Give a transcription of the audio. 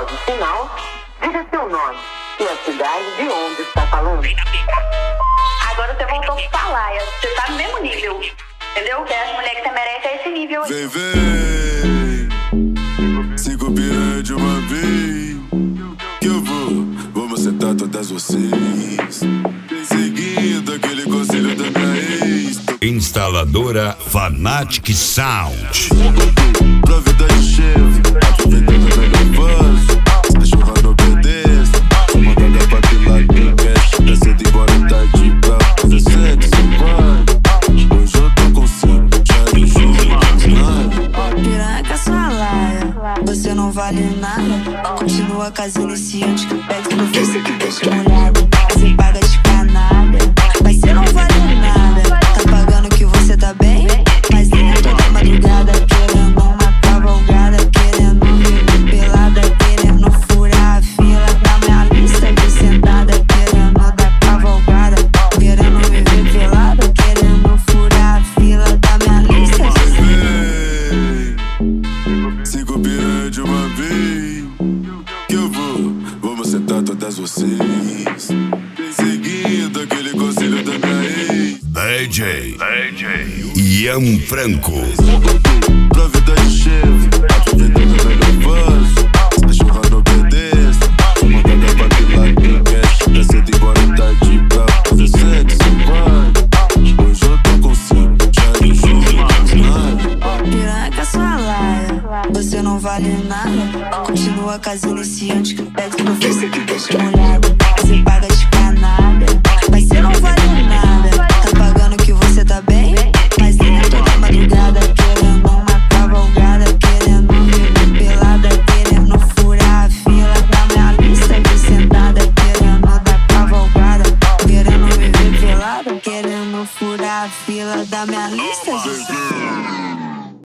após o sinal, diga seu nome e a cidade de onde está falando. Agora você voltou pra falar, você tá no mesmo nível, entendeu? Que as mulheres que você merece é esse nível aí. Vem, vem, 5 piranha de uma vez, que eu vou sentar todas vocês, seguindo aquele conselho da minha ex. Instaladora Fanatic Sound. Pra vida de chefe, aproveitando a melhor voz. Se cachorra não obedece, mandada pra pilar quem quer. Tá cedo embora tarde pra fazer sexo, vai. Hoje eu tô com 5, já me juro. Piranha com a sua laia, você não vale nada. Continua com as iniciantes que pede pra você que deixa molhado. Você paga de canalha, mas você não vale nada. Tá pagando que você tá bem, mas nem é toda madrugada. Querendo uma cavalgada, querendo me ver pelada, querendo furar a fila da minha lista de sentada. Querendo dar cavalgada, querendo me ver pelada, querendo furar a fila da minha lista de sentada. 5 piranha de uma vez, que eu vou sentar todas vocês, seguindo aquele conselho da minha ex. DJ Ian Franco. Pra vida de chefe, aproveitando a melhor voz. Se cachorra não obedece, mandada pra pilar quem quer. Tá cedo embora tarde pra fazer sexo, vai. Hoje eu tô com 5, já me juro. Piranha com a sua laia, você não vale nada. Continua com as iniciantes que pede pra você que deixa molhado. Você paga de canalha, mas você não vale nada. Tá pagando que você tá bem, mas nem é toda madrugada. Querendo uma cavalgada, querendo me ver pelada, querendo furar a fila da minha lista de sentada. Querendo dar cavalgada, querendo me ver pelada, querendo furar a fila da minha lista de sentada.